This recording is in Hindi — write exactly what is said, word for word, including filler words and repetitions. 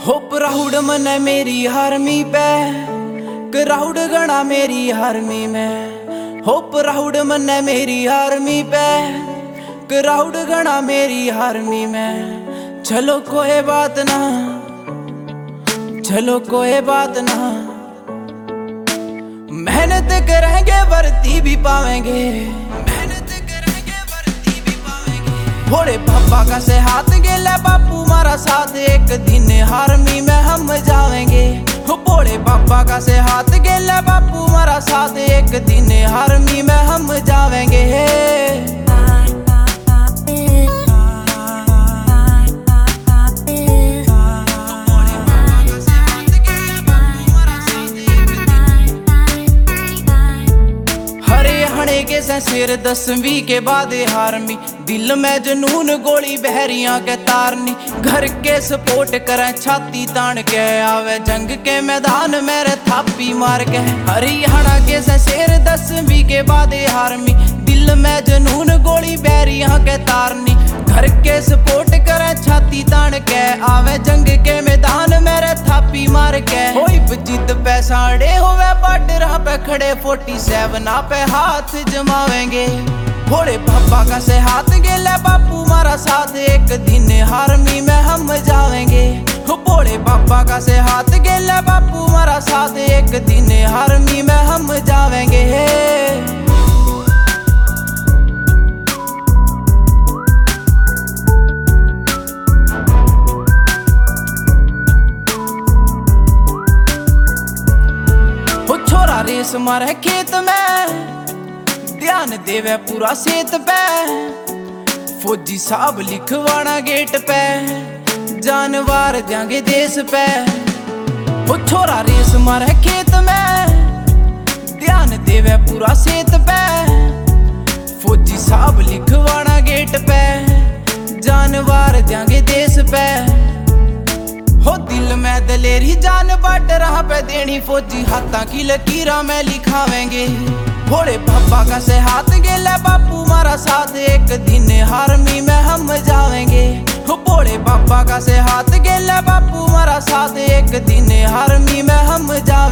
हो प्राउड मन मेरी हारमी पे, क्राउड गणा मेरी हारमी में। हो प्राउड मन मेरी हारमी पे, क्राउड गणा मेरी हारमी में। चलो कोई बात ना, चलो कोई बात ना, मेहनत करेंगे वर्दी भी पावेंगे, मेहनत करेंगे वर्दी भी पावेंगे। भोले बाबा का से हाथ गेला बापू मारा साथ, एक दिन हारमी में हम जावेंगे। भोले बाबा का से हाथ गेला बापू मारा साथ, एक दिन हारमी में हम जावेंगे। के सिर दसवीं के बाद हारमी, दिल में जनून गोली बहरिया के तारनी। घर के सपोर्ट करे छाती तान के, आवे जंग के मैदान मेरे थापी मार के। हरियाणा के सिर दसवीं के बाद हारमी, दिल में जनून गोली बहरिया के तारनी। घर के सपोर्ट करे छाती तान के, आवे जंग के मैदान मेरे थापी मार के। होई जिद पैसाड़े होवे बॉर्डर पे खड़े, फोर्टी सेवन पे हाथ जमावेंगे। भोले बाबा का से हाथ गेला बापू मारा साथ, एक दिन हारमी में हम जावेंगे। भोले बाबा का से हाथ गेला बापू मारा साथ, एक दिन हारमी में हम जावेंगे। रेस मारे खेत में, ध्यान देवे पूरा सेत पे। फौजी साहब लिखवाना गेट पे, जानवर जाएंगे देश पे। वो छोरा रेस मारे खेत में, ध्यान देवे पूरा सेत पे। फौजी साहब लिखवाना गेट पे, जानवर जाएंगे देश पे। हो दिल में दलेरी जान बाट रहा पे देनी, फौजी हाथा की लकीरा में लिखावेंगे। भोले बाबा का से हाथ गेला बापू मारा साथ, एक दिन हारमी में हम जावेंगे। भोले बाबा का से हाथ गेला बापू मारा साथ, एक दिन हारमी में हम जावेंगे।